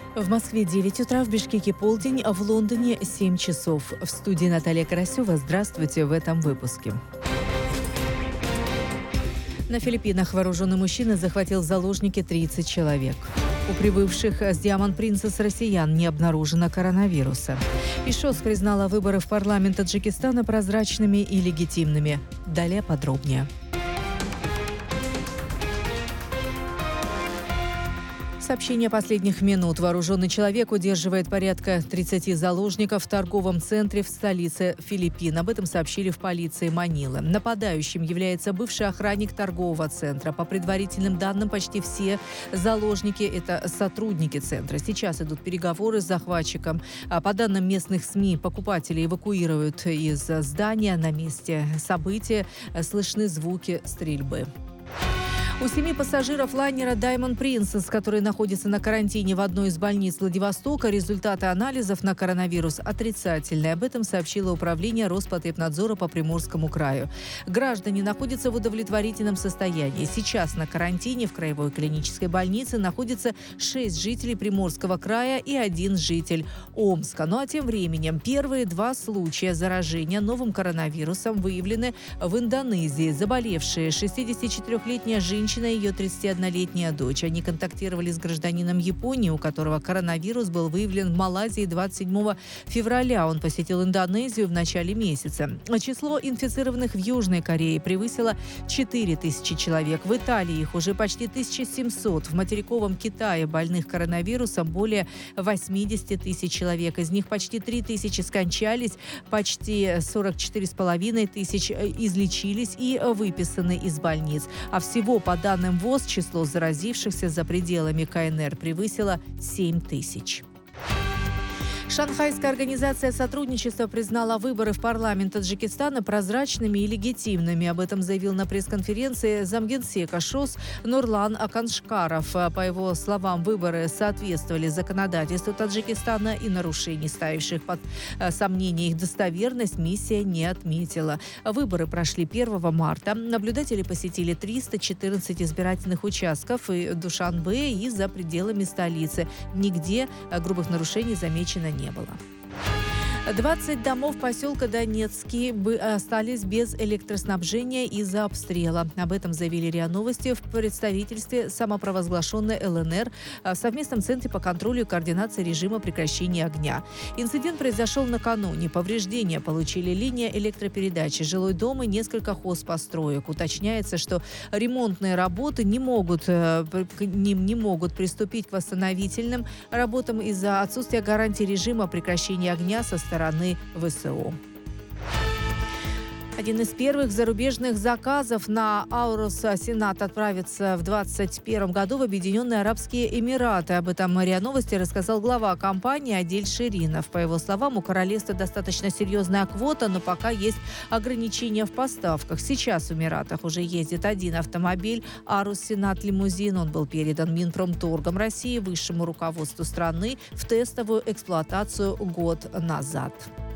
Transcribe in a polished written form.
В Москве 9 утра, в Бишкеке полдень, а в Лондоне 7 часов. В студии Наталья Карасева. Здравствуйте в этом выпуске. На Филиппинах вооруженный мужчина захватил в заложники 30 человек. У прибывших с Diamond Princess россиян не обнаружено коронавируса. ИШОС признала выборы в парламент Таджикистана прозрачными и легитимными. Далее подробнее. Сообщение последних минут. Вооруженный человек удерживает порядка 30 заложников в торговом центре в столице Филиппин. Об этом сообщили в полиции Манилы. Нападающим является бывший охранник торгового центра. По предварительным данным, почти все заложники – это сотрудники центра. Сейчас идут переговоры с захватчиком. По данным местных СМИ, покупатели эвакуируют из здания. На месте события слышны звуки стрельбы. У 7 пассажиров лайнера Diamond Princess, который находится на карантине в одной из больниц Владивостока, результаты анализов на коронавирус отрицательные. Об этом сообщило управление Роспотребнадзора по Приморскому краю. Граждане находятся в удовлетворительном состоянии. Сейчас на карантине в краевой клинической больнице находится 6 жителей Приморского края и 1 житель Омска. Ну а тем временем первые 2 случая заражения новым коронавирусом выявлены в Индонезии. Заболевшие 64-летняя женщина и ее 31-летняя дочь. Они контактировали с гражданином Японии, у которого коронавирус был выявлен в Малайзии 27 февраля. Он посетил Индонезию в начале месяца. Число инфицированных в Южной Корее превысило 4000 человек. В Италии их уже почти 1700. В материковом Китае больных коронавирусом более 80 тысяч человек. Из них почти 3000 скончались, почти 44,5 тысяч излечились и выписаны из больниц. А всего, по данным ВОЗ, число заразившихся за пределами КНР превысило 7 тысяч. Шанхайская организация сотрудничества признала выборы в парламент Таджикистана прозрачными и легитимными. Об этом заявил на пресс-конференции замгенсека ШОС Нурлан Аканшкаров. По его словам, выборы соответствовали законодательству Таджикистана и нарушений, ставивших под сомнение их достоверность, миссия не отметила. Выборы прошли 1 марта. Наблюдатели посетили 314 избирательных участков и Душанбе, и за пределами столицы. Нигде грубых нарушений замечено не было. 20 домов поселка Донецкий остались без электроснабжения из-за обстрела. Об этом заявили РИА Новости в представительстве самопровозглашенной ЛНР в совместном центре по контролю и координации режима прекращения огня. Инцидент произошел накануне. Повреждения получили линия электропередачи, жилой дом и несколько хозпостроек. Уточняется, что ремонтные работы не могут приступить к восстановительным работам из-за отсутствия гарантии режима прекращения огня со стороны ВСУ. Один из первых зарубежных заказов на Аурус Сенат отправится в 2021 году в Объединенные Арабские Эмираты. Об этом РИА Новости рассказал глава компании Адель Ширинов. По его словам, у королевства достаточно серьезная квота, но пока есть ограничения в поставках. Сейчас в Эмиратах уже ездит 1 автомобиль Аурус Сенат лимузин. Он был передан Минпромторгом России высшему руководству страны в тестовую эксплуатацию год назад.